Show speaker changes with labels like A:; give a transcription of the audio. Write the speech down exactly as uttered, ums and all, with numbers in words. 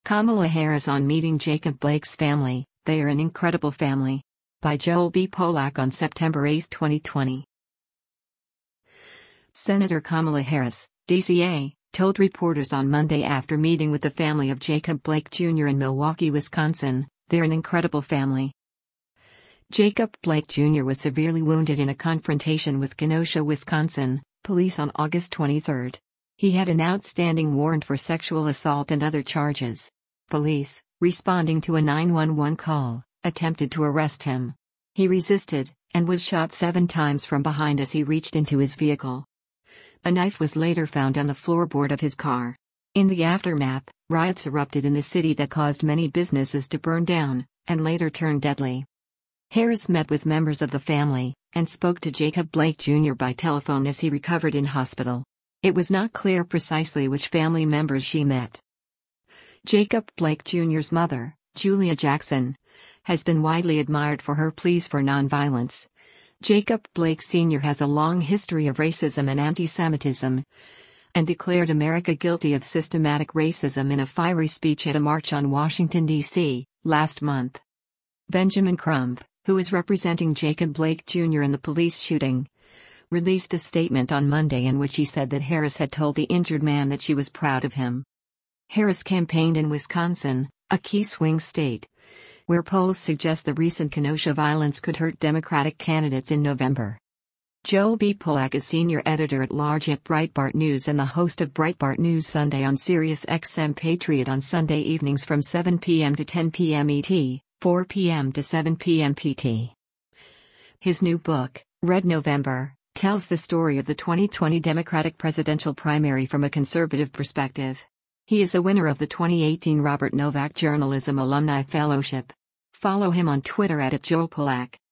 A: Kamala Harris on meeting Jacob Blake's family, "They are an incredible family." By Joel B. Polak on September eighth, twenty twenty. Senator Kamala Harris, D C A, told reporters on Monday after meeting with the family of Jacob Blake Junior in Milwaukee, Wisconsin, "They're an incredible family." Jacob Blake Junior was severely wounded in a confrontation with Kenosha, Wisconsin, police on August twenty-third. He had an outstanding warrant for sexual assault and other charges. Police, responding to a nine one one call, attempted to arrest him. He resisted, and was shot seven times from behind as he reached into his vehicle. A knife was later found on the floorboard of his car. In the aftermath, riots erupted in the city that caused many businesses to burn down, and later turned deadly. Harris met with members of the family, and spoke to Jacob Blake Junior by telephone as he recovered in hospital. It was not clear precisely which family members she met. Jacob Blake Junior's mother, Julia Jackson, has been widely admired for her pleas for nonviolence. Jacob Blake Senior has a long history of racism and anti-Semitism, and declared America guilty of systematic racism in a fiery speech at a march on Washington, D C, last month. Benjamin Crump, who is representing Jacob Blake Junior in the police shooting, released a statement on Monday in which he said that Harris had told the injured man that she was proud of him. Harris campaigned in Wisconsin, a key swing state, where polls suggest the recent Kenosha violence could hurt Democratic candidates in November. Joel B. Polak is senior editor-at-large at Breitbart News and the host of Breitbart News Sunday on Sirius X M Patriot on Sunday evenings from seven p m to ten p m E T, four p m to seven p m P T. His new book, Red November, tells the story of the twenty twenty Democratic presidential primary from a conservative perspective. He is a winner of the twenty eighteen Robert Novak Journalism Alumni Fellowship. Follow him on Twitter at Joel Polak.